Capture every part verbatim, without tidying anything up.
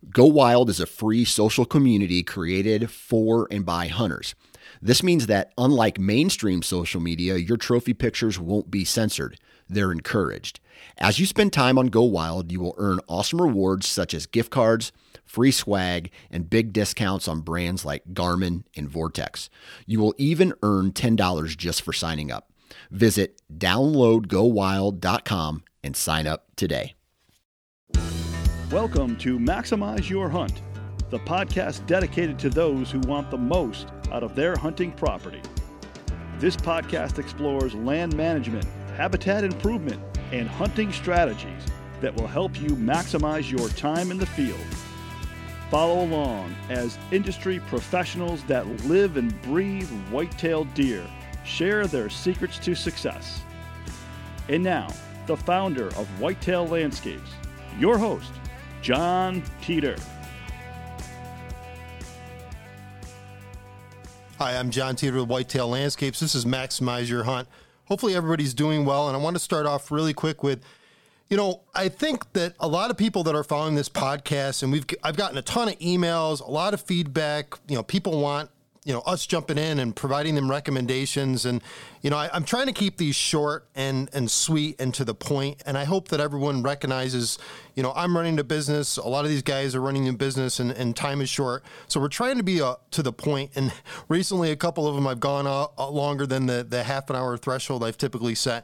Go Wild is a free social community created for and by hunters. This means that unlike mainstream social media, your trophy pictures won't be censored. They're encouraged. As you spend time on Go Wild, you will earn awesome rewards such as gift cards, free swag, and big discounts on brands like Garmin and Vortex. You will even earn ten dollars just for signing up. Visit download go wild dot com and sign up today. Welcome to Maximize Your Hunt, the podcast dedicated to those who want the most out of their hunting property. This podcast explores land management, habitat improvement, and hunting strategies that will help you maximize your time in the field. Follow along as industry professionals that live and breathe white-tailed deer share their secrets to success. And now, the founder of Whitetail Landscapes, your host, John Teeter. Hi, I'm John Teeter with Whitetail Landscapes. This is Maximize Your Hunt. Hopefully everybody's doing well, and I want to start off really quick with, you know, I think that a lot of people that are following this podcast, and we've I've gotten a ton of emails, a lot of feedback. You know, people want, you know, us jumping in and providing them recommendations. And, you know, I, I'm trying to keep these short and, and sweet and to the point. And I hope that everyone recognizes, you know, I'm running the business. A lot of these guys are running the business, and, and time is short. So we're trying to be uh, to the point. And recently, a couple of them I've gone uh, uh, longer than the, the half an hour threshold I've typically set.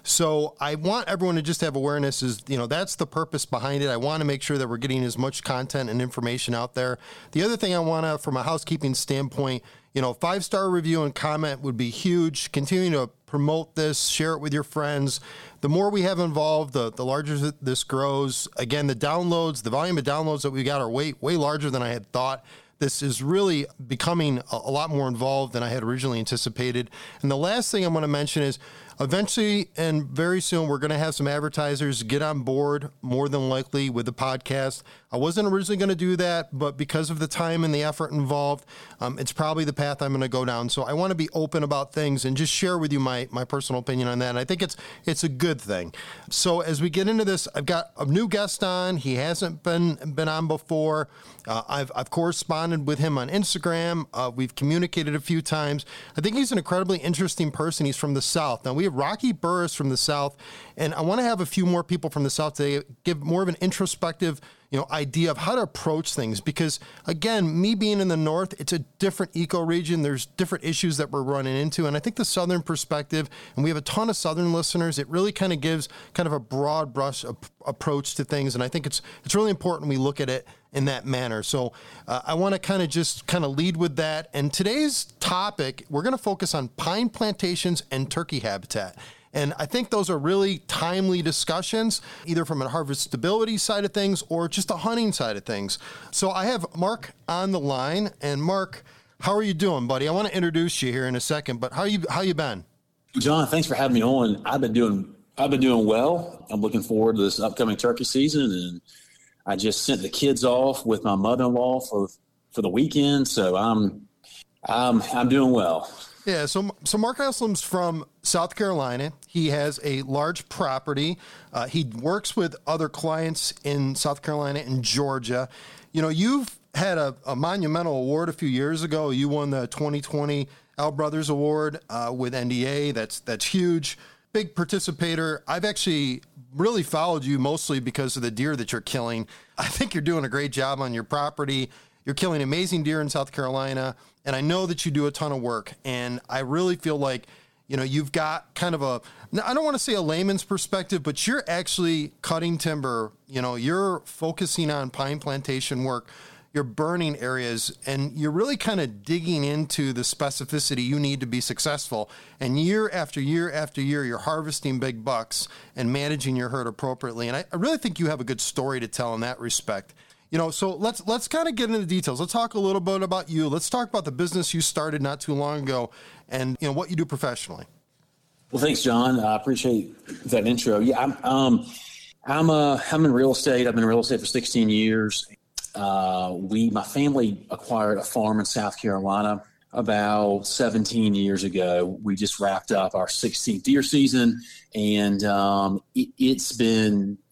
So I want everyone to just have awareness is, you know, that's the purpose behind it. I want to make sure that we're getting as much content and information out there. The other thing I want to, from a housekeeping standpoint, you know, five-star review and comment would be huge. Continue to promote this, share it with your friends. The more we have involved, the, the larger this grows. Again, the downloads, the volume of downloads that we got are way, way larger than I had thought. This is really becoming a, a lot more involved than I had originally anticipated. And the last thing I'm going to mention is eventually and very soon, we're going to have some advertisers get on board more than likely with the podcast. I wasn't originally going to do that, but because of the time and the effort involved, um, it's probably the path I'm going to go down. So I want to be open about things and just share with you my, my personal opinion on that. And I think it's it's a good thing. So as we get into this, I've got a new guest on. He hasn't been been on before. Uh, I've, I've corresponded with him on Instagram. Uh, we've communicated a few times. I think he's an incredibly interesting person. He's from the South. Now, we have Rocky Burris from the South, and I want to have a few more people from the South to give more of an introspective, you know, idea of how to approach things. Because, again, me being in the North, it's a different eco-region. There's different issues that we're running into, and I think the Southern perspective, and we have a ton of Southern listeners, it really kind of gives kind of a broad brush ap- approach to things, and I think it's it's really important we look at it in that manner. So uh, I want to kind of just kind of lead with that. And today's topic, we're going to focus on pine plantations and turkey habitat. And I think those are really timely discussions, either from a harvestability side of things or just a hunting side of things. So I have Mark on the line. And Mark, how are you doing, buddy? I want to introduce you here in a second, but how you how you been? John, thanks for having me on. I've been doing I've been doing well. I'm looking forward to this upcoming turkey season, and I just sent the kids off with my mother-in-law for for the weekend, so I'm I'm I'm doing well. Yeah, so so Mark Eslam's from South Carolina. He has a large property. Uh, he works with other clients in South Carolina and Georgia. You know, you've had a, a monumental award a few years ago. You won the twenty twenty L Brothers Award uh, with N D A. That's that's huge. Big participator. I've actually really followed you mostly because of the deer that you're killing. I think you're doing a great job on your property. You're killing amazing deer in South Carolina, and I know that you do a ton of work, and I really feel like, you know, you've got kind of a, I don't want to say a layman's perspective, but you're actually cutting timber. You know, you're focusing on pine plantation work. You're burning areas, and you're really kind of digging into the specificity you need to be successful. And year after year after year, you're harvesting big bucks and managing your herd appropriately. And I, I really think you have a good story to tell in that respect. You know, so let's let's kind of get into the details. Let's talk a little bit about you. Let's talk about the business you started not too long ago, and you know what you do professionally. Well, thanks, John. I appreciate that intro. Yeah, I'm um, I'm uh, I'm in real estate. I've been in real estate for sixteen years. Uh, we, my family acquired a farm in South Carolina about seventeen years ago. We just wrapped up our sixteenth deer season, and um, it, it's been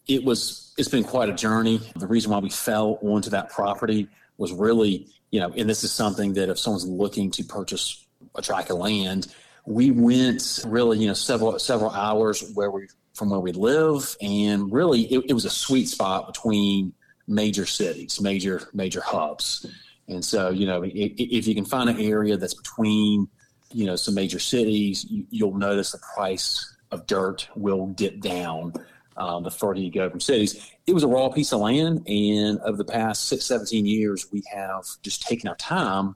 it was, it's been quite a journey. The reason why we fell onto that property was really, you know, and this is something that if someone's looking to purchase a tract of land, we went really, you know, several, several hours where we, from where we live. And really it, it was a sweet spot between major cities, major, major hubs. And so, you know, if, if you can find an area that's between, you know, some major cities, you, you'll notice the price of dirt will dip down um, the further you go from cities. It was a raw piece of land, and over the past six, seventeen years, we have just taken our time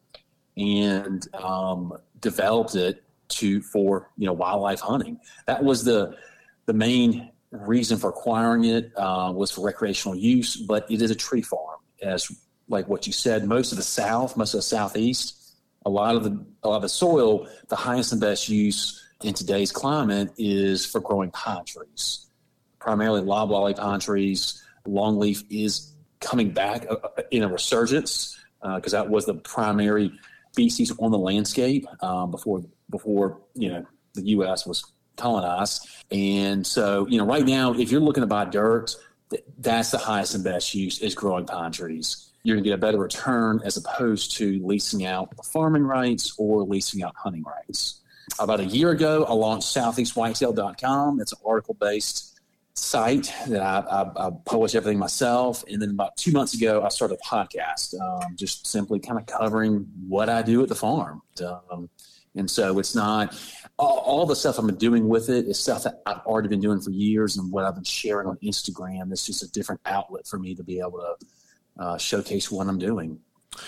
and um, developed it to for you know wildlife hunting. That was the the main reason for acquiring it uh, was for recreational use, but it is a tree farm, as like what you said. Most of the South, most of the Southeast, a lot of the a lot of the soil, the highest and best use in today's climate is for growing pine trees, primarily loblolly pine trees. Longleaf is coming back in a resurgence because uh, that was the primary species on the landscape um, before before you know the U S was colonized. And so you know right now, if you're looking to buy dirt, that's the highest and best use is growing pine trees. You're going to get a better return as opposed to leasing out farming rights or leasing out hunting rights. About a year ago, I launched southeast whitetail dot com. It's an article-based site that I, I, I publish everything myself. And then about two months ago, I started a podcast, um, just simply kind of covering what I do at the farm. Um, and so it's not all, all the stuff I've been doing with it is stuff that I've already been doing for years, and what I've been sharing on Instagram. It's just a different outlet for me to be able to uh, showcase what I'm doing.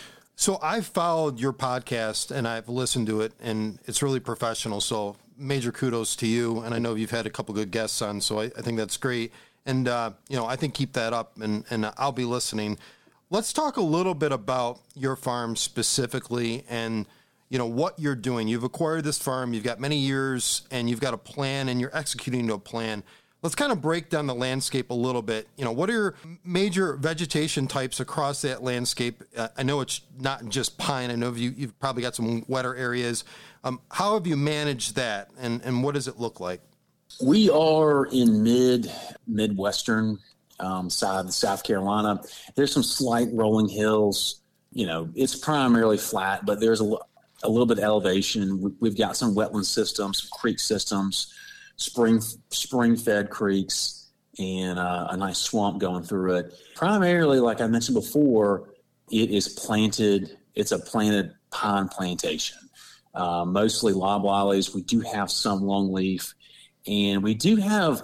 So I've followed your podcast and I've listened to it, and it's really professional. So major kudos to you. And I know you've had a couple good guests on, so I, I think that's great. And, uh, you know, I think keep that up, and, and I'll be listening. Let's talk a little bit about your farm specifically and, you know, what you're doing. You've acquired this farm, you've got many years, and you've got a plan, and you're executing to a plan. Let's kind of break down the landscape a little bit. You know, what are your major vegetation types across that landscape? Uh, I know it's not just pine. I know you, you've probably got some wetter areas. Um, how have you managed that, and, and what does it look like? We are in mid, Midwestern um, side of South Carolina. There's some slight rolling hills. You know, it's primarily flat, but there's a, a little bit of elevation. We've got some wetland systems, some creek systems, spring spring fed creeks, and uh, a nice swamp going through it. Primarily, like I mentioned before, it is planted, it's a planted pine plantation. Uh, mostly loblollies. We do have some longleaf, and we do have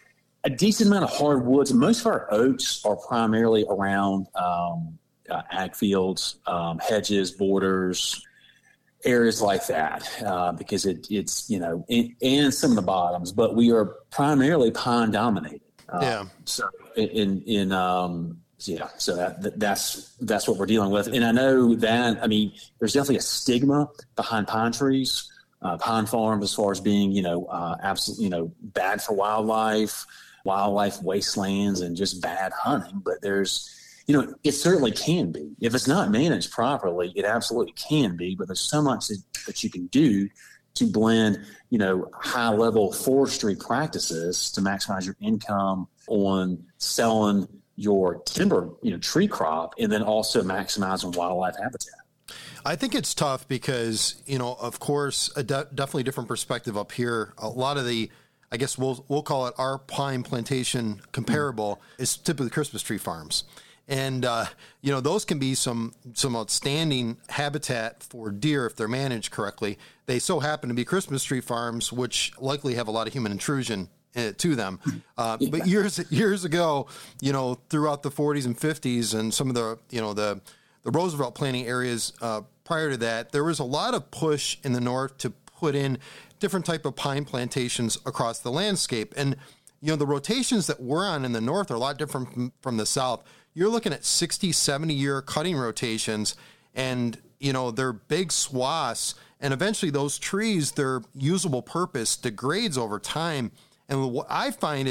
a decent amount of hardwoods. Most of our oaks are primarily around um, uh, ag fields, um, hedges, borders, areas like that, uh, because it, it's, you know, in, and some of the bottoms, but we are primarily pine dominated. Uh, yeah. So in, in, um, yeah, so that, that's, that's what we're dealing with. And I know that, I mean, there's definitely a stigma behind pine trees, uh, pine farms, as far as being, you know, uh, absolutely, you know, bad for wildlife, wildlife wastelands, and just bad hunting. But there's, you know, it certainly can be. If it's not managed properly, it absolutely can be. But there's so much that, that you can do to blend, you know, high-level forestry practices to maximize your income on selling your timber, you know, tree crop, and then also maximizing wildlife habitat. I think it's tough because, you know, of course, a de- definitely different perspective up here. A lot of the, I guess we'll we'll call it our pine plantation comparable mm-hmm. is typically Christmas tree farms. And, uh, you know, those can be some some outstanding habitat for deer if they're managed correctly. They so happen to be Christmas tree farms, which likely have a lot of human intrusion uh, to them. Uh, yeah. But years years ago, you know, throughout the forties and fifties and some of the, you know, the, the Roosevelt planting areas uh, prior to that, there was a lot of push in the north to put in different type of pine plantations across the landscape. And, you know, the rotations that we're on in the north are a lot different from, from the south. You're looking at sixty, seventy year cutting rotations, and, you know, they're big swaths, and eventually those trees, their usable purpose degrades over time. And what I find is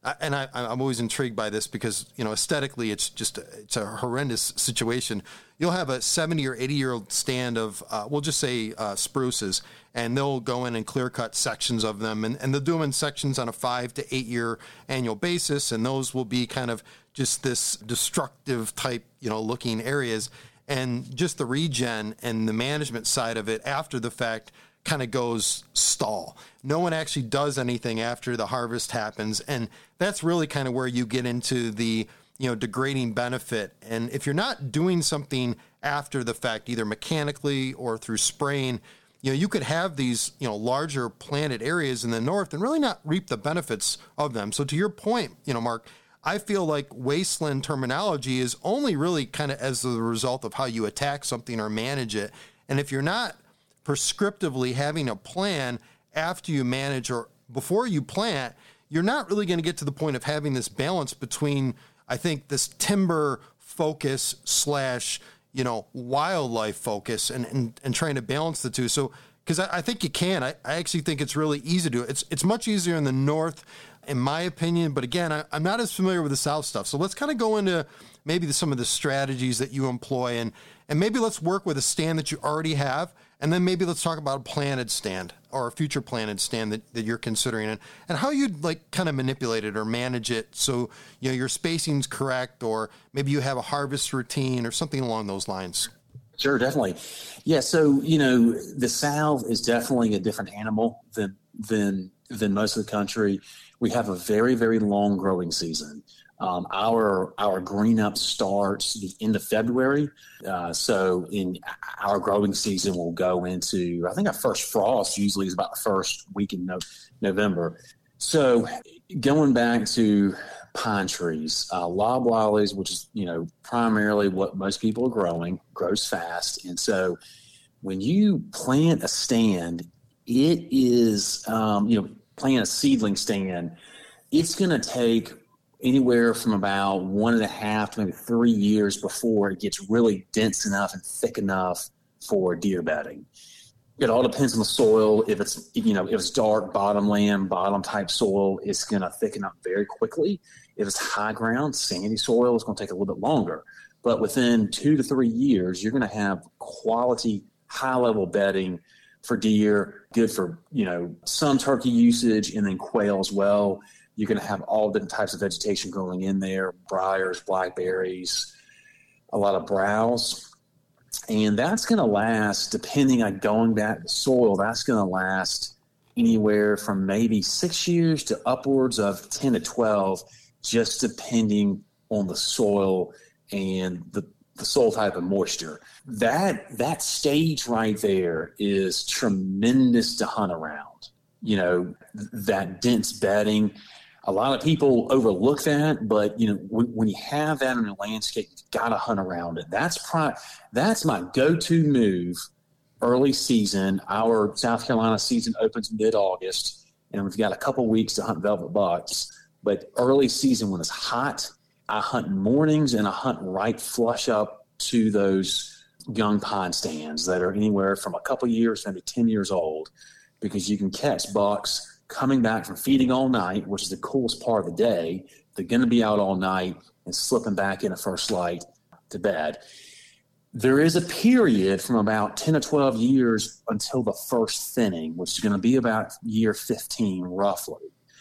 and I, I'm always intrigued by this because, you know, aesthetically, it's just, it's a horrendous situation. You'll have a seventy or eighty year old stand of, uh, we'll just say uh, spruces, and they'll go in and clear cut sections of them. And, and they'll do them in sections on a five to eight year annual basis. And those will be kind of just this destructive type, you know, looking areas. And just the regen and the management side of it after the fact kind of goes stall. No one actually does anything after the harvest happens. And that's really kind of where you get into the, you know, degrading benefit. And if you're not doing something after the fact, either mechanically or through spraying, you know, you could have these, you know, larger planted areas in the north and really not reap the benefits of them. So to your point, you know, Mark, I feel like wasteland terminology is only really kind of as the result of how you attack something or manage it. And if you're not prescriptively having a plan after you manage or before you plant, you're not really going to get to the point of having this balance between, I think, this timber focus slash, you know, wildlife focus and, and, and trying to balance the two. So, because I, I think you can. I, I actually think it's really easy to do it. It's, it's much easier in the north, in my opinion. But again, I, I'm not as familiar with the south stuff. So let's kind of go into maybe the, some of the strategies that you employ. And, and maybe let's work with a stand that you already have. And then maybe let's talk about a planted stand or a future planted stand that, that you're considering and, and how you'd like kind of manipulate it or manage it so, you know, your spacing's correct, or maybe you have a harvest routine or something along those lines. Sure, definitely. Yeah, so, you know, the South is definitely a different animal than than than most of the country. We have a very, very long growing season. Um, our our green up starts the end of February. Uh, so in our growing season will go into, I think our first frost usually is about the first week in no, November. So going back to pine trees, uh, loblollies, which is, you know, primarily what most people are growing, grows fast. And so when you plant a stand, it is, um, you know, plant a seedling stand, it's going to take anywhere from about one and a half to maybe three years before it gets really dense enough and thick enough for deer bedding. It all depends on the soil. If it's, you know, if it's dark bottomland, bottom type soil, it's going to thicken up very quickly. If it's high ground, sandy soil, it's going to take a little bit longer. But within two to three years, you're going to have quality, high level bedding for deer, good for, you know, some turkey usage and then quail as well. You're going to have all different types of vegetation growing in there, briars, blackberries, a lot of browse. And that's going to last, depending on going back to the soil, that's going to last anywhere from maybe six years to upwards of ten to twelve, just depending on the soil and the, the soil type of moisture. That, that stage right there is tremendous to hunt around. You know, that dense bedding. A lot of people overlook that, but, you know, when, when you have that in your landscape, you've got to hunt around it. That's pri- that's my go-to move early season. Our South Carolina season opens mid-August, and we've got a couple weeks to hunt velvet bucks. But early season, when it's hot, I hunt mornings and I hunt right flush up to those young pine stands that are anywhere from a couple years, maybe ten years old, because you can catch bucks coming back from feeding all night, which is the coolest part of the day. They're going to be out all night and slipping back in at first light to bed. There is a period from about ten to twelve years until the first thinning, which is going to be about year fifteen roughly.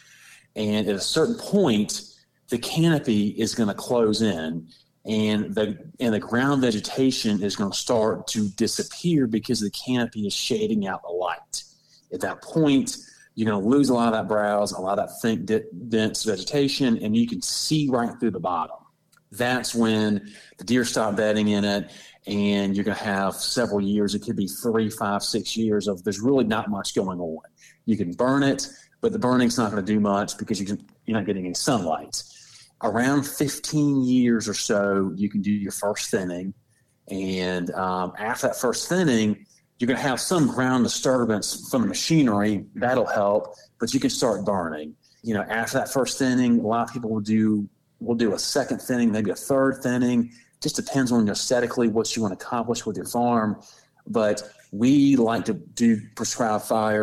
And at a certain point, the canopy is going to close in and the and the ground vegetation is going to start to disappear because the canopy is shading out the light. At that point, you're going to lose a lot of that browse, a lot of that thick, dense vegetation, and you can see right through the bottom. That's when the deer stop bedding in it, and you're going to have several years. It could be three, five, six years of there's really not much going on. You can burn it, but the burning's not going to do much because you can, you're not getting any sunlight. Around fifteen years or so, you can do your first thinning, and um, after that first thinning, you're going to have some ground disturbance from the machinery. That'll help, but you can start burning. You know, after that first thinning, a lot of people will do will do a second thinning, maybe a third thinning. Just depends on aesthetically what you want to accomplish with your farm. But we like to do prescribed fire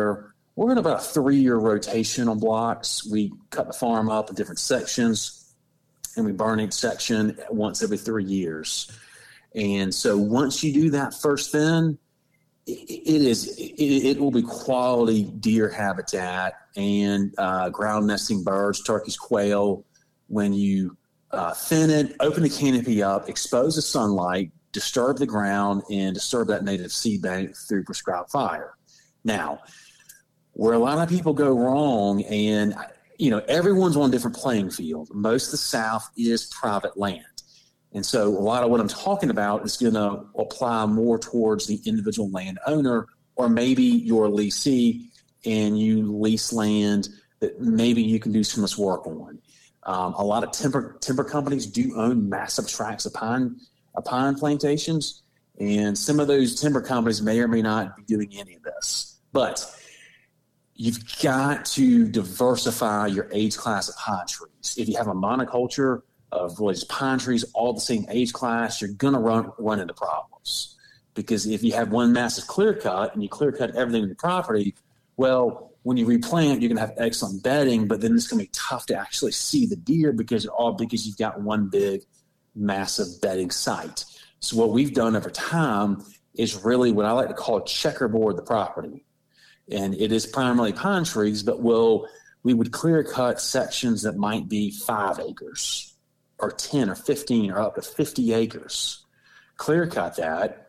we're in about a three-year rotation on blocks. We cut the farm up in different sections, and we burn each section once every three years. And so once you do that first thin, it, it is it, it will be quality deer habitat and uh, ground nesting birds, turkeys, quail. When you uh, thin it, open the canopy up, expose the sunlight, disturb the ground, and disturb that native seed bank through prescribed fire. Now, where a lot of people go wrong, and you know, everyone's on a different playing field. Most of the South is private land. And so a lot of what I'm talking about is going to apply more towards the individual landowner, or maybe you're a leasee and you lease land that maybe you can do some of this work on. Um, a lot of timber timber companies do own massive tracts of pine, of pine plantations, and some of those timber companies may or may not be doing any of this. But you've got to diversify your age class of pine trees. If you have a monoculture of really just pine trees, all the same age class, you're going to run run into problems. Because if you have one massive clear cut and you clear cut everything in the property, well, when you replant, you're going to have excellent bedding, but then it's going to be tough to actually see the deer because all because you've got one big, massive bedding site. So what we've done over time is really what I like to call checkerboard the property. And it is primarily pine trees, but we'll, we would clear cut sections that might be five acres or ten or fifteen or up to fifty acres. Clear cut that.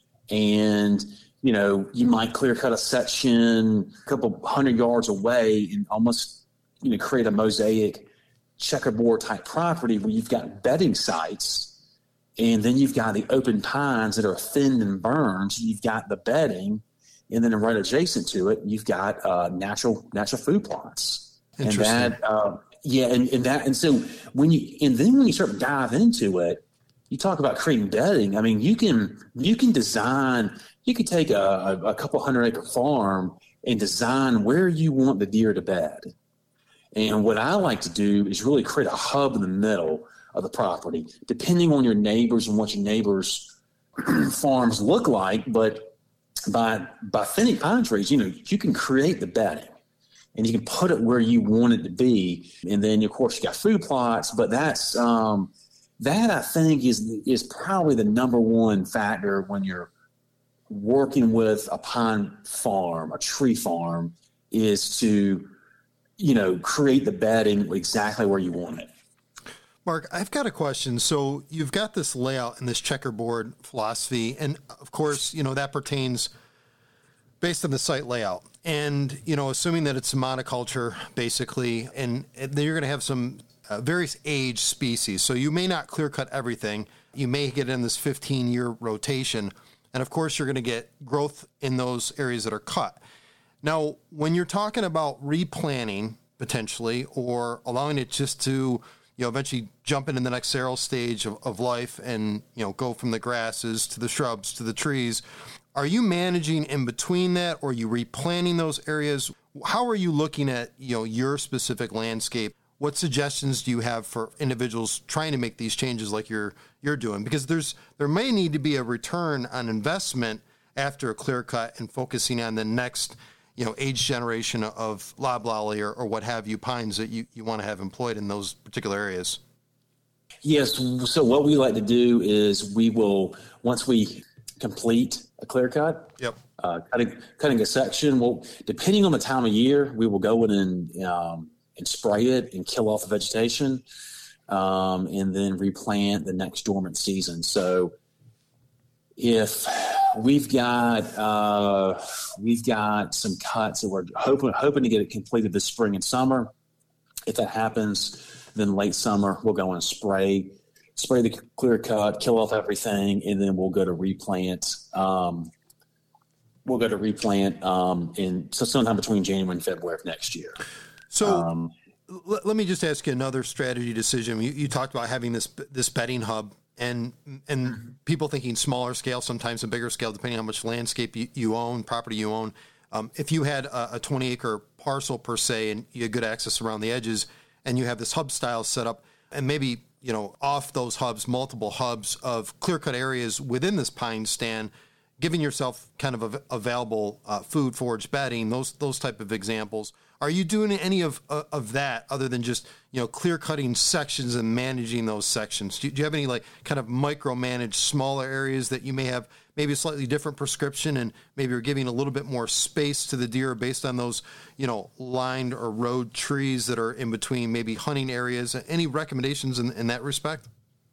And, you know, you might clear cut a section a couple hundred yards away and almost, you know, create a mosaic checkerboard type property where you've got bedding sites, and then you've got the open pines that are thinned and burned. So you've got the bedding, and then right adjacent to it, you've got uh, natural natural food plots. And that, uh, yeah, and, and that, and so when you, and then when you start to dive into it, you talk about creating bedding. I mean, you can you can design. You could take a, a, a couple hundred acre farm and design where you want the deer to bed. And what I like to do is really create a hub in the middle of the property, depending on your neighbors and what your neighbors' farms look like. But by by thinning pine trees, you know, you can create the bedding and you can put it where you want it to be. And then, of course, you got food plots. But that's um, that I think is is probably the number one factor when you're working with a pine farm, a tree farm, is to, you know, create the bedding exactly where you want it. Mark, I've got a question. So you've got this layout and this checkerboard philosophy, and of course, you know, that pertains based on the site layout. And, you know, assuming that it's a monoculture, basically, and, and then you're going to have some uh, various age species. So you may not clear cut everything. You may get in this fifteen-year rotation. And of course, you're going to get growth in those areas that are cut. Now, when you're talking about replanting potentially, or allowing it just to, you know, eventually jump into the next sterile stage of, of life and, you know, go from the grasses to the shrubs to the trees, are you managing in between that, or are you replanting those areas? How are you looking at, you know, your specific landscape? What suggestions do you have for individuals trying to make these changes like you're you're doing? Because there's there may need to be a return on investment after a clear cut and focusing on the next, you know, age generation of loblolly or, or what have you, pines that you, you want to have employed in those particular areas. Yes. So what we like to do is we will, once we complete a clear cut, yep. uh, cutting, cutting a section, well, depending on the time of year, we will go in and, um, and spray it and kill off the vegetation, um, and then replant the next dormant season. So if we've got uh, we've got some cuts that we're hoping hoping to get it completed this spring and summer. If that happens, then late summer we'll go and spray spray the clear cut, kill off everything, and then we'll go to replant. Um, we'll go to replant um, in so sometime between January and February of next year. So um, l- let me just ask you another strategy decision. You, you talked about having this this bedding hub, and and mm-hmm. people thinking smaller scale, sometimes a bigger scale, depending on how much landscape you, you own, property you own. Um, if you had a, a twenty acre parcel per se, and you had good access around the edges, and you have this hub style set up, and maybe, you know, off those hubs, multiple hubs of clear cut areas within this pine stand, giving yourself kind of av- available uh, food, forage, bedding, those those type of examples. Are you doing any of uh, of that other than just, you know, clear cutting sections and managing those sections? Do you, do you have any like kind of micromanage smaller areas that you may have maybe a slightly different prescription and maybe you're giving a little bit more space to the deer based on those, you know, lined or road trees that are in between maybe hunting areas? Any recommendations in, in that respect?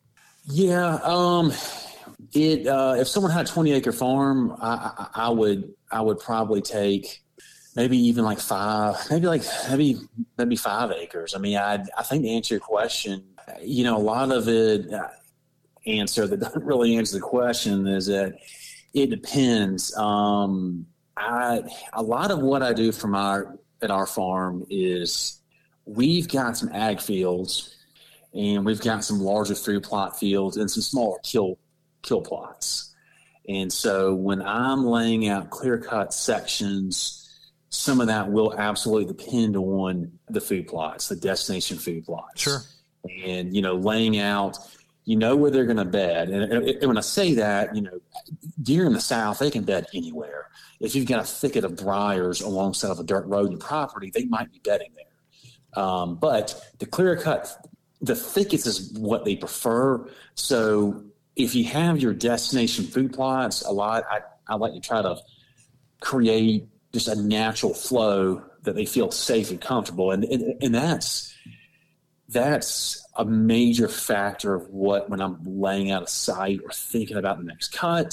Yeah, um, it uh, if someone had a twenty acre farm, I, I, I would I would probably take maybe even like five, maybe like maybe maybe five acres. I mean, I I think to answer your question, you know, a lot of it uh, answer that doesn't really answer the question is that it depends. Um, I a lot of what I do from our at our farm is we've got some ag fields and we've got some larger food plot fields and some smaller kill kill plots. And so when I'm laying out clear cut sections, some of that will absolutely depend on the food plots, the destination food plots. Sure. And, you know, laying out, you know, where they're going to bed. And, and when I say that, you know, deer in the South, they can bed anywhere. If you've got a thicket of briars alongside of a dirt road and property, they might be bedding there. Um, but the clear cut, the thickets is what they prefer. So if you have your destination food plots, a lot, I, I like to try to create just a natural flow that they feel safe and comfortable. And, and, and that's, that's a major factor of what, when I'm laying out a site or thinking about the next cut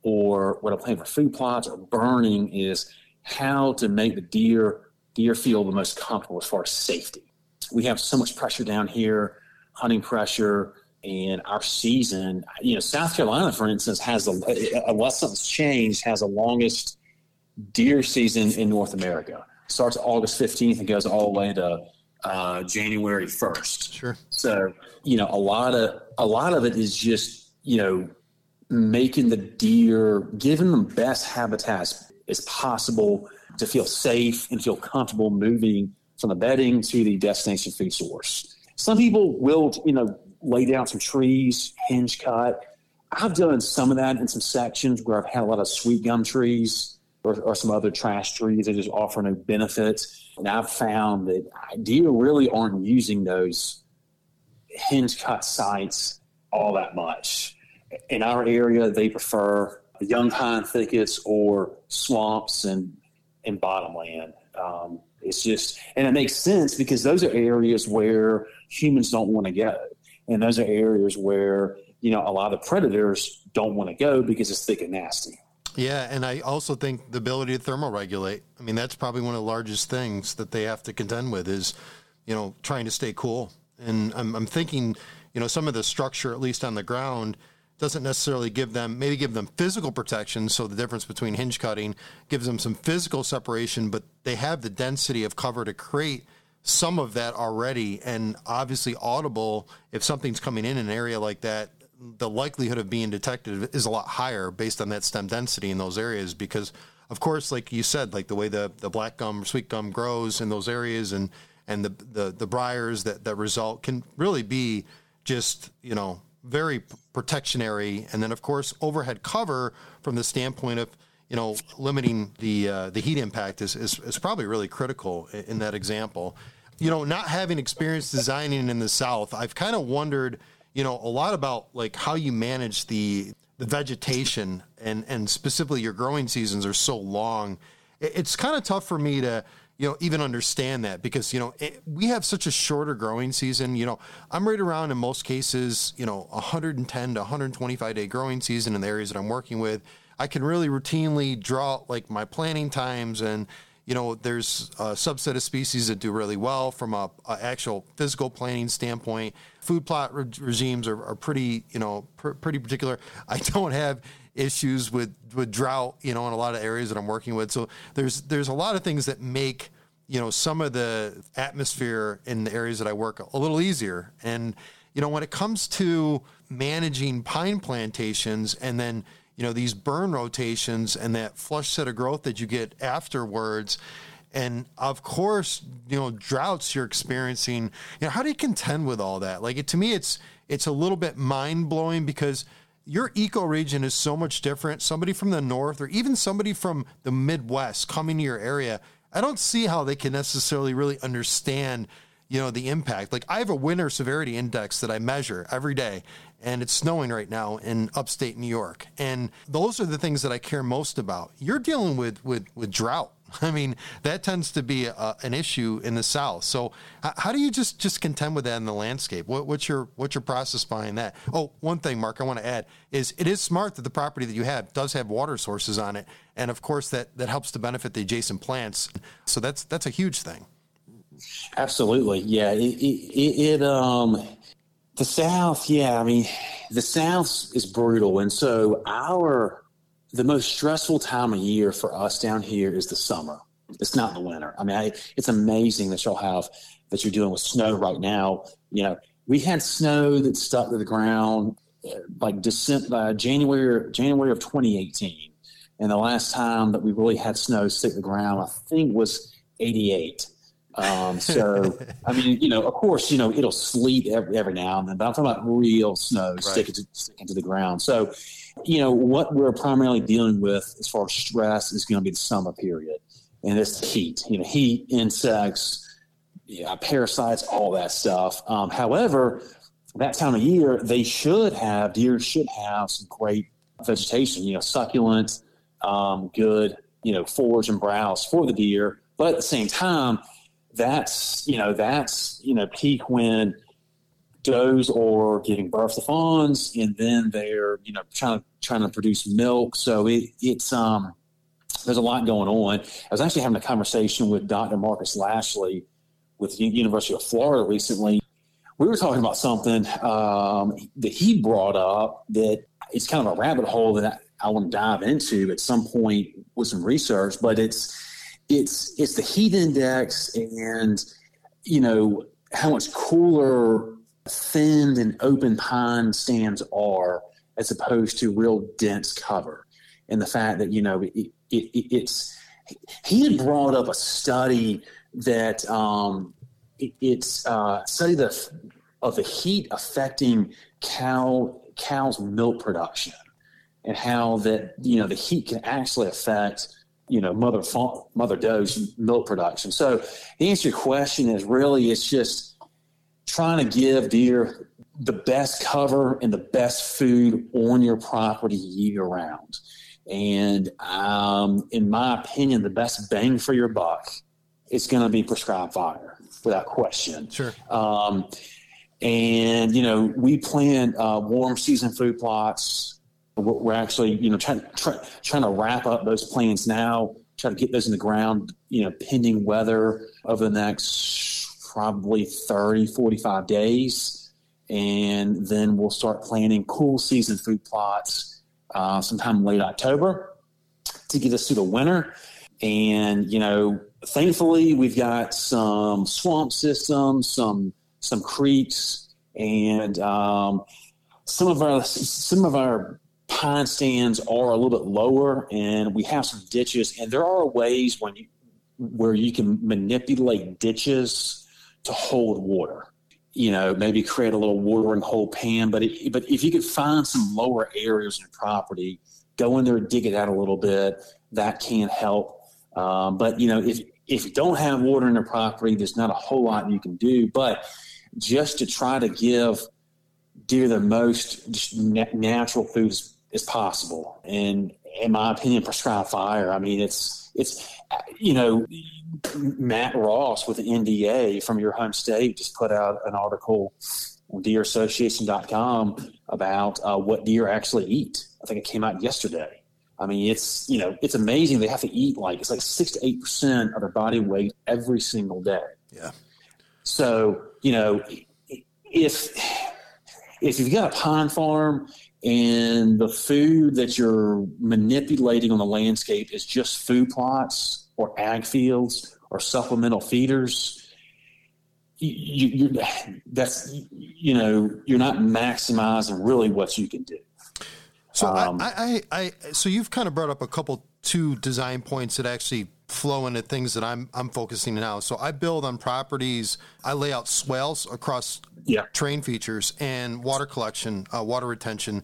or what I'm planning for food plots or burning, is how to make the deer, deer feel the most comfortable as far as safety. We have so much pressure down here, hunting pressure, and our season, you know, South Carolina, for instance, has, a, unless something's changed, has the longest deer season in North America. Starts August fifteenth and goes all the way to uh, January first. Sure. So, you know, a lot of a lot of it is just, you know, making the deer, giving them best habitats as possible to feel safe and feel comfortable moving from the bedding to the destination food source. Some people will, you know, lay down some trees, hinge cut. I've done some of that in some sections where I've had a lot of sweet gum trees or, or some other trash trees that just offer no benefits. And I've found that deer really aren't using those hinge cut sites all that much. In our area, they prefer young pine thickets or swamps and, and bottomland. Um, it's just, and it makes sense because those are areas where humans don't want to go. And those are areas where, you know, a lot of predators don't want to go because it's thick and nasty. Yeah, and I also think the ability to thermoregulate. I mean, that's probably one of the largest things that they have to contend with is, you know, trying to stay cool. And I'm, I'm thinking, you know, some of the structure, at least on the ground, doesn't necessarily give them, maybe give them physical protection. So the difference between hinge cutting gives them some physical separation, but they have the density of cover to create some of that already. And obviously audible, if something's coming in an area like that, the likelihood of being detected is a lot higher based on that stem density in those areas. Because of course, like you said, like the way the, the black gum, sweet gum grows in those areas and, and the, the, the briars that, that result can really be just, you know, very protectionary. And then of course, overhead cover from the standpoint of, you know, limiting the, uh, the heat impact is, is, is probably really critical in, in that example. You know, not having experience designing in the South, I've kind of wondered, you know, a lot about like how you manage the the vegetation and, and specifically your growing seasons are so long. It, it's kind of tough for me to, you know, even understand that because, you know, it, we have such a shorter growing season. You know, I'm right around in most cases, you know, one hundred ten to one hundred twenty-five day growing season in the areas that I'm working with. I can really routinely draw like my planting times and, you know, there's a subset of species that do really well from a, a actual physical planning standpoint. Food plot re- regimes are, are pretty, you know, pr- pretty particular. I don't have issues with, with drought, you know, in a lot of areas that I'm working with. So there's there's a lot of things that make, you know, some of the atmosphere in the areas that I work a little easier. And, you know, when it comes to managing pine plantations and then, you know, these burn rotations and that flush set of growth that you get afterwards. And of course, you know, droughts you're experiencing, you know, how do you contend with all that? Like it, to me, it's, it's a little bit mind blowing because your ecoregion is so much different. Somebody from the north or even somebody from the Midwest coming to your area, I don't see how they can necessarily really understand, you know, the impact. Like I have a winter severity index that I measure every day, and it's snowing right now in upstate New York. And those are the things that I care most about. You're dealing with, with, with drought. I mean, that tends to be a, an issue in the South. So h- how do you just, just contend with that in the landscape? What, what's your, what's your process behind that? Oh, one thing, Mark, I want to add is it is smart that the property that you have does have water sources on it. And of course that, that helps to benefit the adjacent plants. So that's, that's a huge thing. Absolutely. Yeah. It, it, it, um, the South, yeah, I mean, the South is brutal. And so our, the most stressful time of year for us down here is the summer. It's not the winter. I mean, I, it's amazing that y'all have, that you're dealing with snow right now. You know, we had snow that stuck to the ground uh, like December, uh, January, January of twenty eighteen. And the last time that we really had snow stick to the ground, I think was eighty-eight. Um, so, I mean, you know, of course, you know, it'll sleet every, every now and then, but I'm talking about real snow right. sticking, to, sticking to the ground. So, you know, what we're primarily dealing with as far as stress is going to be the summer period. And it's the heat, you know, heat, insects, yeah, parasites, all that stuff. Um, however, that time of year, they should have, deer should have some great vegetation, you know, succulent, um, good, you know, forage and browse for the deer. But at the same time, that's, you know, that's, you know, peak when does or giving birth to fawns, and then they're, you know, trying to, trying to produce milk. So it, it's, um, there's a lot going on. I was actually having a conversation with Doctor Marcus Lashley with the University of Florida recently. We were talking about something um, that he brought up that it's kind of a rabbit hole that I, I want to dive into at some point with some research, but it's, It's it's the heat index and, you know, how much cooler thinned and open pine stands are as opposed to real dense cover. And the fact that, you know, it, it, it, it's – he had brought up a study that um, it, it's uh, study the, of the heat affecting cow cow's milk production and how that, you know, the heat can actually affect – you know, mother mother doe's milk production. So the answer to your question is really it's just trying to give deer the best cover and the best food on your property year round. And um, in my opinion, the best bang for your buck is going to be prescribed fire without question. Sure. Um, and, you know, we plant uh, warm season food plots. We're actually, you know, trying, try, trying to wrap up those plans now, try to get those in the ground, you know, pending weather over the next probably thirty, forty-five days. And then we'll start planning cool season food plots uh, sometime late October to get us through the winter. And, you know, thankfully we've got some swamp systems, some, some creeks, and um, some of our, some of our, pine stands are a little bit lower, and we have some ditches, and there are ways when you, where you can manipulate ditches to hold water. You know, maybe create a little watering hole pan, but it, but if you could find some lower areas in your property, go in there and dig it out a little bit, that can help. Um, but you know, if if you don't have water in the property, there's not a whole lot you can do. But just to try to give deer the most natural foods as possible. And in my opinion, prescribe fire. I mean, it's, it's, you know, Matt Ross with the N D A from your home state just put out an article on deer association dot com about uh, what deer actually eat. I think it came out yesterday. I mean, it's, you know, it's amazing. They have to eat like, it's like six to eight percent of their body weight every single day. Yeah. So, you know, if, if you've got a pine farm and the food that you're manipulating on the landscape is just food plots or ag fields or supplemental feeders, you, you, that's, you know, you're not maximizing really what you can do. So um, I, I, I, so you've kind of brought up a couple, two design points that actually flow into things that I'm, I'm focusing now. So I build on properties, I lay out swales across yeah. terrain features and water collection, uh, water retention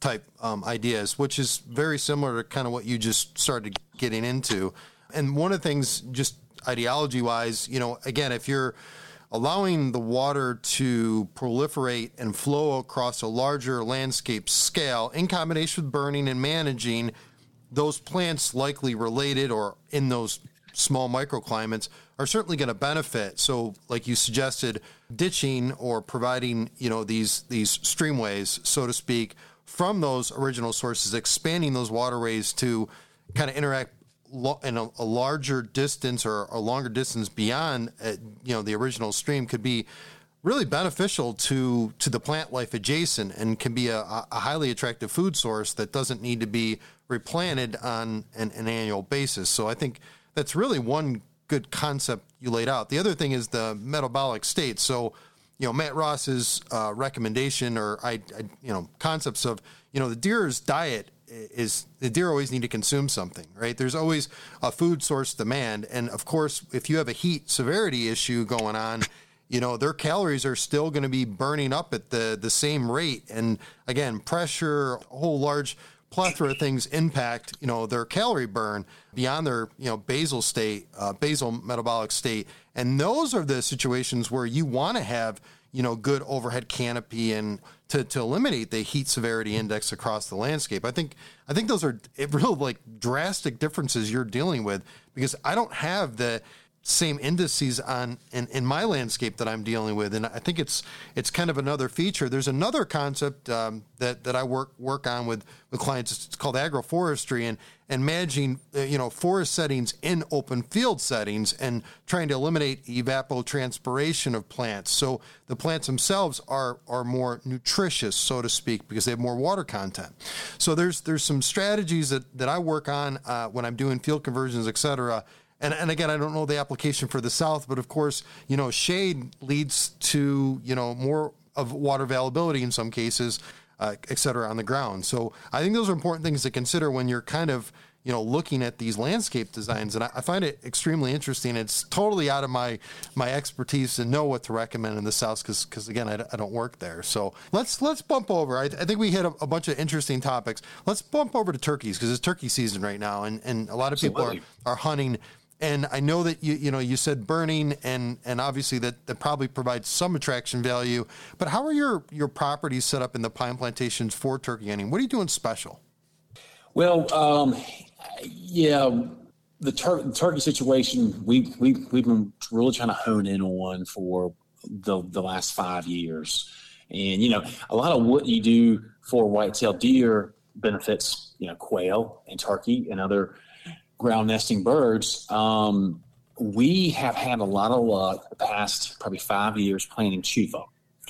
type um, ideas, which is very similar to kind of what you just started getting into. And one of the things, just ideology wise, you know, again, if you're allowing the water to proliferate and flow across a larger landscape scale in combination with burning and managing, those plants likely related or in those small microclimates are certainly going to benefit. So like you suggested, ditching or providing, you know, these, these streamways, so to speak, from those original sources, expanding those waterways to kind of interact in a, a larger distance or a longer distance beyond, uh, you know, the original stream could be really beneficial to to the plant life adjacent and can be a, a highly attractive food source that doesn't need to be replanted on an, an annual basis. So I think that's really one good concept you laid out. The other thing is the metabolic state. So, you know, Matt Ross's uh, recommendation or I, I, you know, concepts of, you know, the deer's diet is the deer always need to consume something, right? There's always a food source demand. And of course, if you have a heat severity issue going on, you know, their calories are still going to be burning up at the, the same rate. And again, pressure, a whole large plethora of things impact, you know, their calorie burn beyond their, you know, basal state, uh, basal metabolic state. And those are the situations where you want to have, you know, good overhead canopy and to, to eliminate the heat severity index across the landscape. I think I think those are real like drastic differences you're dealing with, because I don't have the same indices on in, in my landscape that I'm dealing with. And I think it's it's kind of another feature. There's another concept um, that, that I work work on with, with clients. It's called agroforestry and, and managing, uh, you know, forest settings in open field settings and trying to eliminate evapotranspiration of plants. So the plants themselves are are more nutritious, so to speak, because they have more water content. So there's there's some strategies that, that I work on uh, when I'm doing field conversions, et cetera. And, and again, I don't know the application for the South, but of course, you know, shade leads to, you know, more of water availability in some cases, uh, et cetera, on the ground. So I think those are important things to consider when you're kind of, you know, looking at these landscape designs. And I, I find it extremely interesting. It's totally out of my, my expertise to know what to recommend in the South because, because again, I, I don't work there. So let's let's bump over. I, I think we hit a, a bunch of interesting topics. Let's bump over to turkeys because it's turkey season right now. And, and a lot of people are, are hunting. And I know that you you know you said burning and and obviously that, that probably provides some attraction value. But how are your, your properties set up in the pine plantations for turkey hunting? What are you doing special? Well, um, yeah, the, tur- the turkey situation we we we've been really trying to hone in on for the the last five years, and you know a lot of what you do for white-tailed deer benefits you know quail and turkey and other ground nesting birds. Um, we have had a lot of luck the past probably five years planting chufa.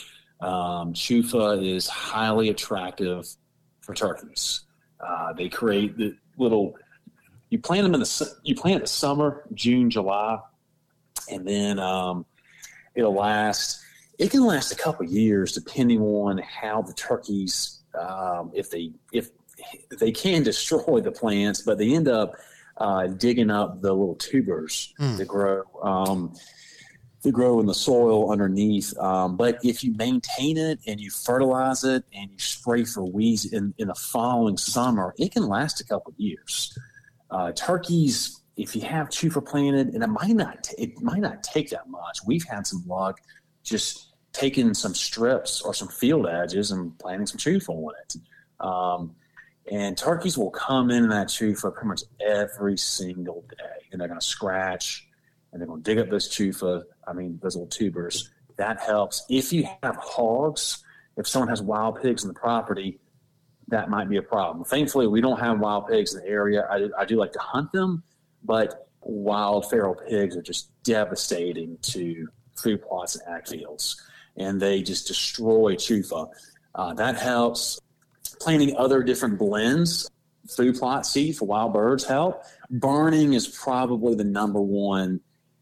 Um, chufa is highly attractive for turkeys. Uh, they create the little, you plant them in the, you plant it in the summer, June, July, and then um, it'll last, it can last a couple of years depending on how the turkeys, um, if they, if they can destroy the plants, but they end up Uh, digging up the little tubers mm. that grow um, that grow in the soil underneath. Um, but if you maintain it and you fertilize it and you spray for weeds in, in the following summer, it can last a couple of years. Uh, turkeys, if you have chufa planted, and it might not t- it might not take that much. We've had some luck just taking some strips or some field edges and planting some chufa on it. Um, And turkeys will come in that chufa pretty much every single day. And they're going to scratch and they're going to dig up those chufa, I mean, those little tubers. That helps. If you have hogs, if someone has wild pigs in the property, that might be a problem. Thankfully, we don't have wild pigs in the area. I do, I do like to hunt them, but wild feral pigs are just devastating to food plots and ag fields. And they just destroy chufa. Uh, that helps. Planting other different blends, food plot seed for wild birds help. Burning is probably the number one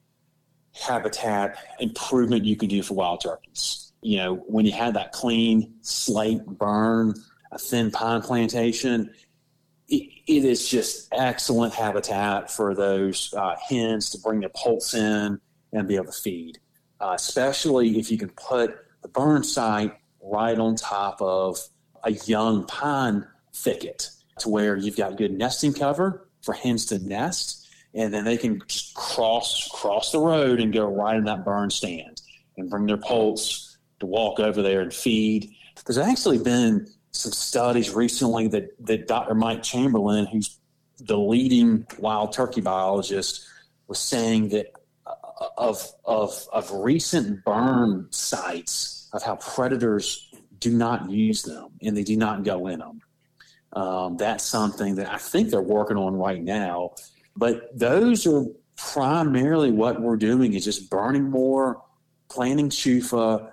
habitat improvement you can do for wild turkeys. You know, when you have that clean slate burn, a thin pine plantation, it, it is just excellent habitat for those uh, hens to bring their poults in and be able to feed, uh, especially if you can put the burn site right on top of a young pine thicket to where you've got good nesting cover for hens to nest, and then they can just cross cross the road and go right in that burn stand and bring their poults to walk over there and feed. There's actually been some studies recently that, that Doctor Mike Chamberlain, who's the leading wild turkey biologist, was saying that uh, of, of, of recent burn sites of how predators do not use them and they do not go in them. Um, that's something that I think they're working on right now. But those are primarily what we're doing, is just burning more, planting chufa,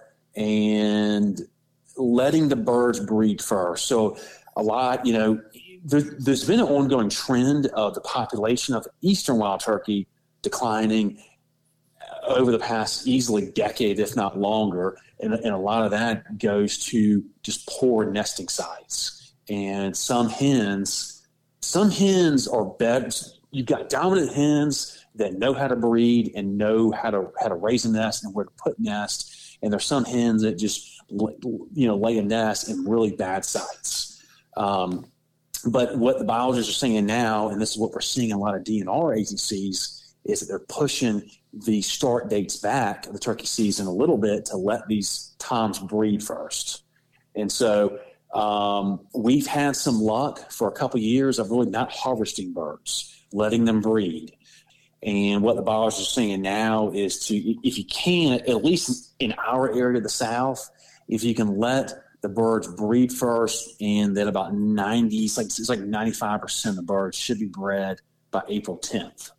and letting the birds breed first. So a lot, you know, there, there's been an ongoing trend of the population of eastern wild turkey declining over the past easily decade, if not longer. And, and a lot of that goes to just poor nesting sites. And some hens, some hens are better. You've got dominant hens that know how to breed and know how to how to raise a nest and where to put nest. And there's some hens that just, you know, lay a nest in really bad sites. Um, but what the biologists are saying now, and this is what we're seeing in a lot of D N R agencies, is that they're pushing the start dates back of the turkey season a little bit to let these toms breed first. And so um, we've had some luck for a couple of years of really not harvesting birds, letting them breed. And what the biologists are saying now is to, if you can, at least in our area of the South, if you can let the birds breed first, and then about ninety, it's like, it's like ninety-five percent of the birds should be bred by April tenth.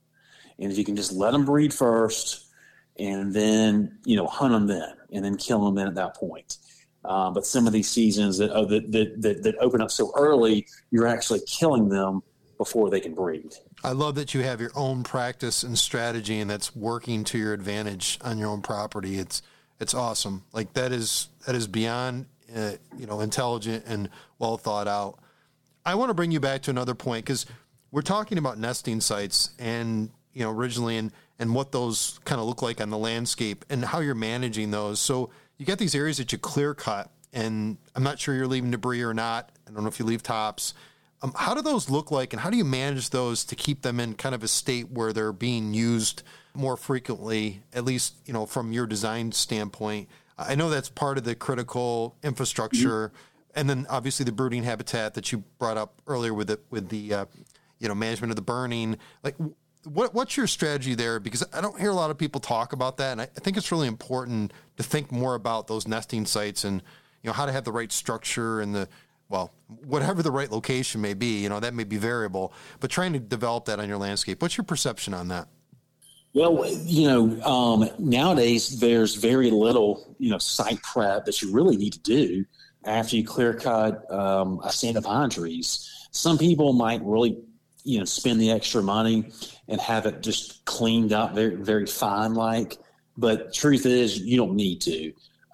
And if you can just let them breed first and then, you know, hunt them then and then kill them then at that point. Uh, but some of these seasons that, oh, that, that, that, that open up so early, you're actually killing them before they can breed. I love that you have your own practice and strategy, and that's working to your advantage on your own property. It's it's awesome. Like that is that is beyond uh, you know intelligent and well thought out. I want to bring you back to another point, because we're talking about nesting sites and you know originally and and what those kind of look like on the landscape and how you're managing those. So you got these areas that you clear cut, and I'm not sure you're leaving debris or not. I don't know if you leave tops. Um, how do those look like, and how do you manage those to keep them in kind of a state where they're being used more frequently, at least, you know, from your design standpoint? I know that's part of the critical infrastructure, mm-hmm. and then obviously the brooding habitat that you brought up earlier with the, with the uh, you know, management of the burning. Like, what what's your strategy there? Because I don't hear a lot of people talk about that, and I, I think it's really important to think more about those nesting sites and, you know, how to have the right structure and the, well, whatever the right location may be, you know, that may be variable, but trying to develop that on your landscape. What's your perception on that? Well, you know, um, nowadays there's very little, you know, site prep that you really need to do after you clear cut um, a stand of pine trees. Some people might really, you know, spend the extra money and have it just cleaned up very, very fine like, but truth is you don't need to.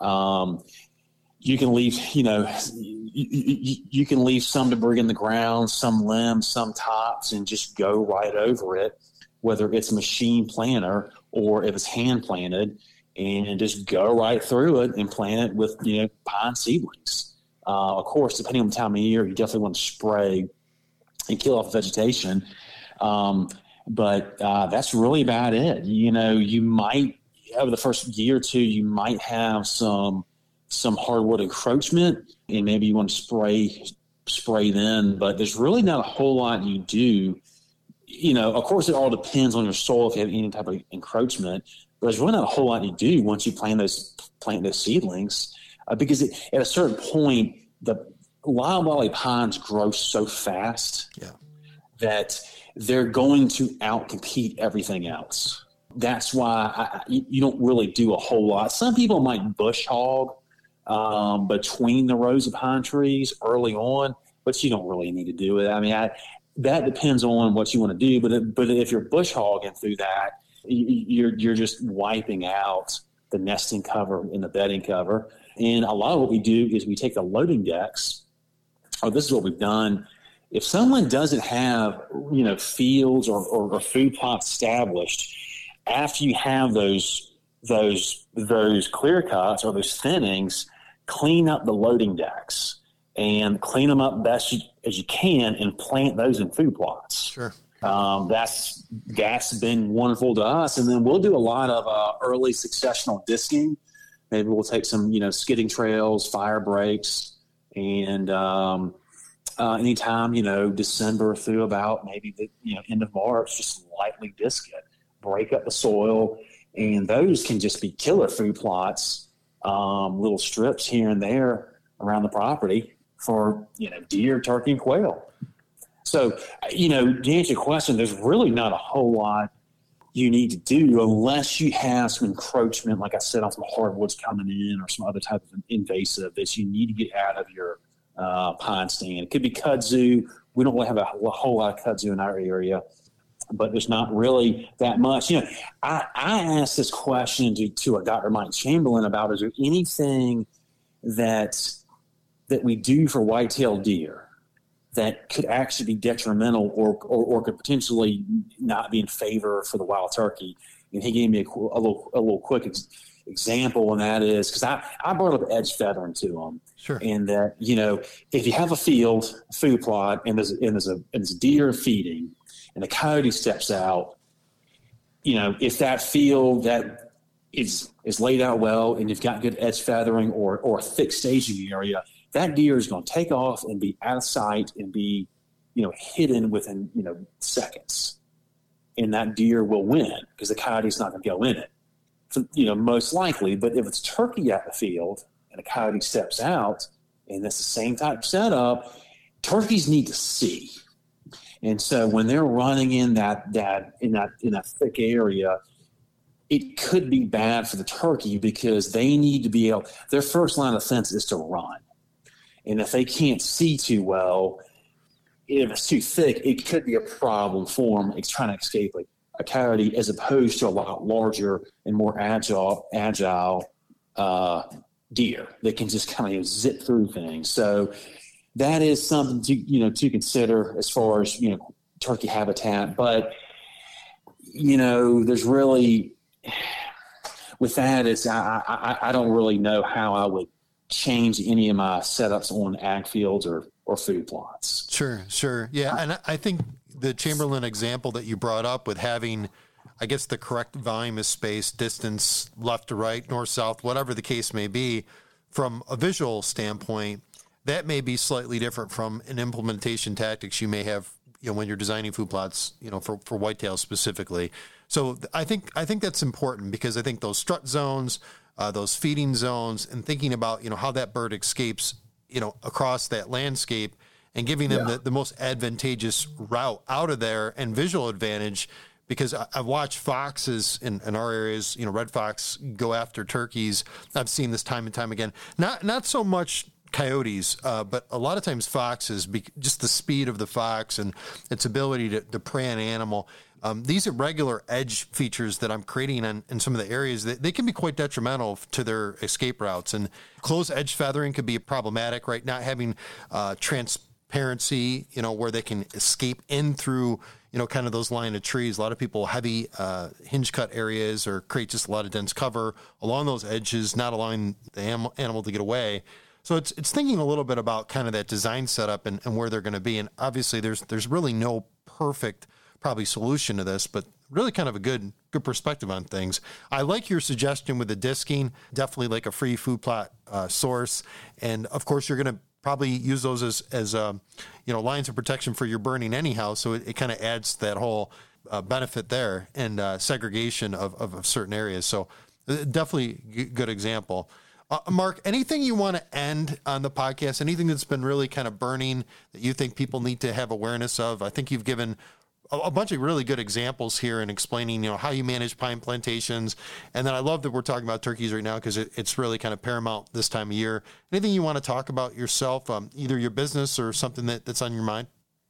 Um, you can leave, you know, you, you, you can leave some debris in the ground, some limbs, some tops, and just go right over it, whether it's machine planter or if it's hand planted, and just go right through it and plant it with, you know, pine seedlings. Uh, of course, depending on the time of year, you definitely want to spray and kill off vegetation. Um, but uh, that's really about it. You know, you might, over the first year or two, you might have some some hardwood encroachment, and maybe you want to spray spray then, but there's really not a whole lot you do. You know, of course, it all depends on your soil if you have any type of encroachment, but there's really not a whole lot you do once you plant those plant those seedlings, uh, because it, at a certain point, the Wild Valley pines grow so fast yeah. that they're going to outcompete everything else. That's why I, you don't really do a whole lot. Some people might bush hog um, between the rows of pine trees early on, but you don't really need to do it. I mean, I, that depends on what you want to do. But it, but if you're bush hogging through that, you're you're just wiping out the nesting cover and the bedding cover. And a lot of what we do is we take the loading decks. Or this is what we've done. If someone doesn't have, you know, fields or, or, or food plots established, after you have those those those clear cuts or those thinnings, clean up the loading decks and clean them up best you, as you can and plant those in food plots. Sure. Um, that's that's been wonderful to us. And then we'll do a lot of uh, early successional disking. Maybe we'll take some, you know, skidding trails, fire breaks, and um, uh, anytime, you know, December through about maybe the you know end of March, just lightly disc it, break up the soil, and those can just be killer food plots, um, little strips here and there around the property for, you know, deer, turkey, and quail. So, you know, to answer your question, there's really not a whole lot you need to do unless you have some encroachment, like I said, on some hardwoods coming in or some other type of invasive that you need to get out of your uh, pine stand. It could be kudzu. We don't really have a, a whole lot of kudzu in our area, but there's not really that much. You know, I, I asked this question to, to a Doctor Mike Chamberlain about, is there anything that that we do for white-tailed deer that could actually be detrimental or, or, or could potentially not be in favor for the wild turkey? And he gave me a, a little, a little quick ex, example, and that is, because I, I brought up edge feathering to him. Sure. And that, you know, if you have a field, a food plot, and there's, and there's, a, and there's a deer feeding, and a coyote steps out, you know, if that field that is, is laid out well and you've got good edge feathering or, or a thick staging area, that deer is going to take off and be out of sight and be, you know, hidden within, you know, seconds. And that deer will win because the coyote's not going to go in it, so, you know, most likely. But if it's turkey at the field and a coyote steps out and it's the same type of setup, turkeys need to see. And so when they're running in that, that, in that, in that thick area, it could be bad for the turkey because they need to be able, their first line of defense is to run. And if they can't see too well, if it's too thick, it could be a problem for them. It's trying to escape like a coyote as opposed to a lot larger and more agile, agile uh, deer that can just kind of zip through things. So that is something to, you know, to consider as far as, you know, turkey habitat. But, you know, there's really, with that, it's, I, I, I don't really know how I would change any of my setups on ag fields or, or food plots. Sure, sure. Yeah. And I think the Chamberlain example that you brought up with having, I guess, the correct volume of space, distance, left to right, north, south, whatever the case may be, from a visual standpoint, that may be slightly different from an implementation tactics you may have, you know, when you're designing food plots, you know, for, for whitetail specifically. So I think, I think that's important because I think those strut zones, Uh, those feeding zones, and thinking about, you know, how that bird escapes, you know, across that landscape and giving them yeah. the, the most advantageous route out of there and visual advantage. Because I, I've watched foxes in, in our areas, you know, red fox go after turkeys. I've seen this time and time again. Not not so much coyotes, uh, but a lot of times foxes, be, just the speed of the fox and its ability to, to prey on an animal. Um, these irregular edge features that I'm creating in, in some of the areas, that they can be quite detrimental to their escape routes. And close edge feathering could be problematic, right? Not having uh, transparency, you know, where they can escape in through, you know, kind of those line of trees. A lot of people heavy uh, hinge cut areas or create just a lot of dense cover along those edges, not allowing the animal, animal to get away. So it's it's thinking a little bit about kind of that design setup and, and where they're going to be. And obviously there's there's really no perfect probably solution to this, but really kind of a good good perspective on things. I like your suggestion with the disking, definitely like a free food plot uh, source. And of course you're going to probably use those as, as um, you know, lines of protection for your burning anyhow. So it, it kind of adds that whole uh, benefit there and uh, segregation of, of, of certain areas. So uh, definitely g- good example. Uh, Mark, anything you want to end on the podcast, anything that's been really kind of burning that you think people need to have awareness of? I think you've given a, a bunch of really good examples here in explaining, you know, how you manage pine plantations. And then I love that we're talking about turkeys right now because it, it's really kind of paramount this time of year. Anything you want to talk about yourself, um, either your business or something that, that's on your mind?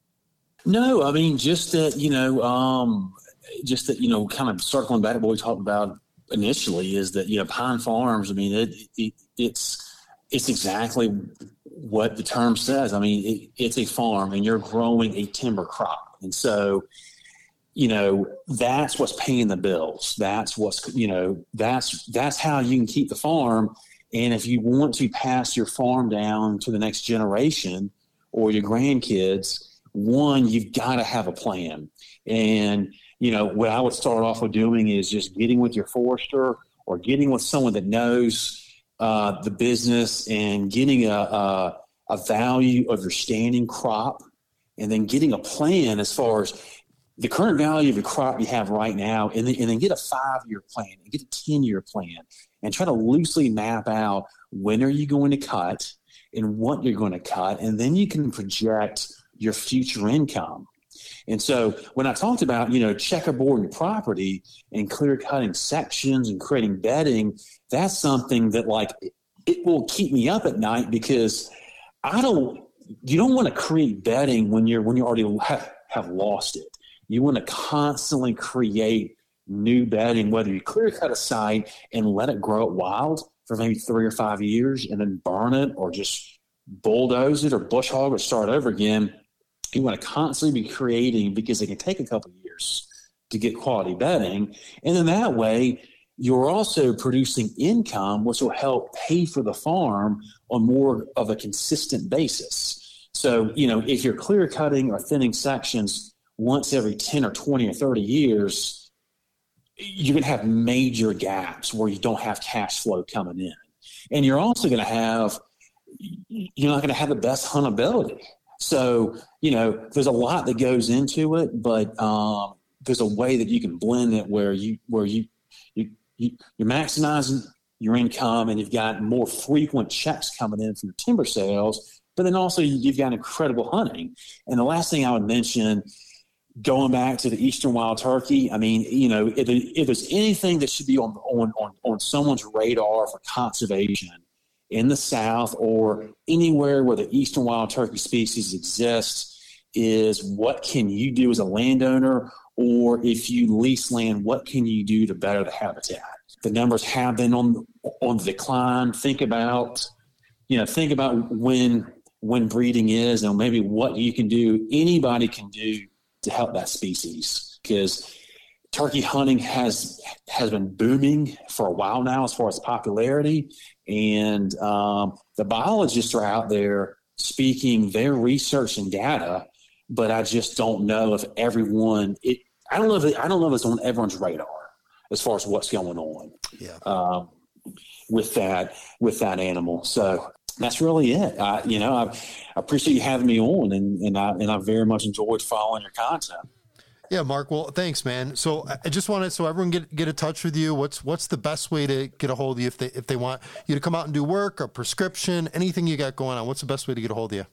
No, I mean, just that, you know, um, just that, you know, kind of circling back to what we talked about initially is that, you know, Pine Farms, I mean, it, it, it's it's exactly what the term says. I mean, it, it's a farm and you're growing a timber crop. And so, you know, that's what's paying the bills. That's what's, you know, that's that's how you can keep the farm And if you want to pass your farm down to the next generation or your grandkids, one, you've got to have a plan. And, you know, what I would start off with doing is just getting with your forester or getting with someone that knows uh, the business and getting a, a, a value of your standing crop, and then getting a plan as far as the current value of the crop you have right now, and then, and then get a five-year plan and get a ten-year plan and try to loosely map out when are you going to cut and what you're going to cut, and then you can project your future income. And so when I talked about, you know, checkerboarding your property and clear cutting sections and creating bedding, that's something that, like, it will keep me up at night, because I don't, you don't want to create bedding when you're, when you already have, have lost it. You want to constantly create new bedding, whether you clear cut a site and let it grow it wild for maybe three or five years and then burn it, or just bulldoze it or bush hog or start over again. You want to constantly be creating, because it can take a couple of years to get quality bedding. And then that way you're also producing income, which will help pay for the farm on more of a consistent basis. So, you know, if you're clear cutting or thinning sections once every ten or twenty or thirty years, you're going to have major gaps where you don't have cash flow coming in. And you're also going to have, you're not going to have the best huntability. So, you know, there's a lot that goes into it, but um, there's a way that you can blend it where you, where you, you, you, you're maximizing your income, and you've got more frequent checks coming in from your timber sales, but then also you've got incredible hunting. And the last thing I would mention, going back to the Eastern wild turkey, I mean, you know, if, if there's anything that should be on, on, on, on someone's radar for conservation in the South or anywhere where the Eastern wild turkey species exists, is what can you do as a landowner, or if you lease land, what can you do to better the habitat? The numbers have been on on the decline. Think about, you know, think about when when breeding is, and maybe what you can do, anybody can do to help that species, because turkey hunting has has been booming for a while now as far as popularity, and um, the biologists are out there speaking their research and data, but I just don't know if everyone. It, I don't know if it, I don't know if it's on everyone's radar as far as what's going on. Yeah. Um, with that with that animal. So that's really it. I, you know, I, I appreciate you having me on, and and I and I very much enjoyed following your content. Yeah, Mark. Well, thanks, man. So I just wanted, so everyone get get in touch with you. What's what's the best way to get a hold of you if they if they want you to come out and do work, a prescription, anything you got going on? What's the best way to get a hold of you?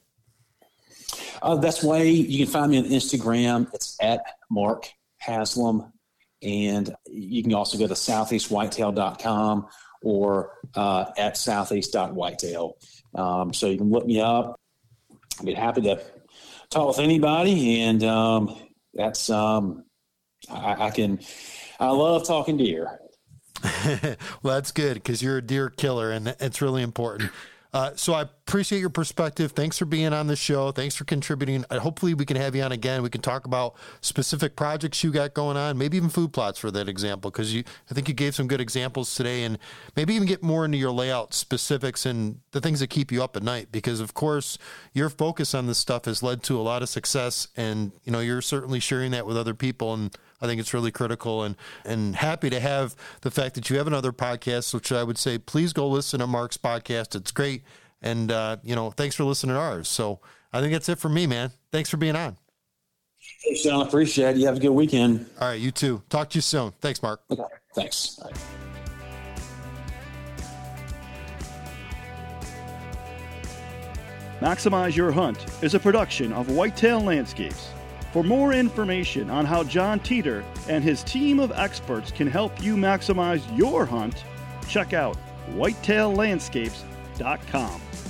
Uh, that's way you can find me on Instagram. It's at Mark Haslam, and you can also go to southeast whitetail dot com or uh, at southeast dot whitetail. Um, so you can look me up. I'd be happy to talk with anybody, and um, that's um, I, I can. I love talking deer. Well, that's good, because you're a deer killer, and it's really important. Uh, so I appreciate your perspective. Thanks for being on the show. Thanks for contributing. Uh, hopefully we can have you on again. We can talk about specific projects you got going on, maybe even food plots for that example, because you, I think you gave some good examples today, and maybe even get more into your layout specifics and the things that keep you up at night, because of course your focus on this stuff has led to a lot of success, and you know, you're certainly sharing that with other people, and I think it's really critical, and, and happy to have the fact that you have another podcast, which I would say, please go listen to Mark's podcast. It's great. And, uh, you know, thanks for listening to ours. So I think that's it for me, man. Thanks for being on. Thanks, John. Appreciate it. You have a good weekend. All right. You too. Talk to you soon. Thanks, Mark. Okay. Thanks. All right. Maximize Your Hunt is a production of Whitetail Landscapes. For more information on how John Teeter and his team of experts can help you maximize your hunt, check out whitetail landscapes dot com.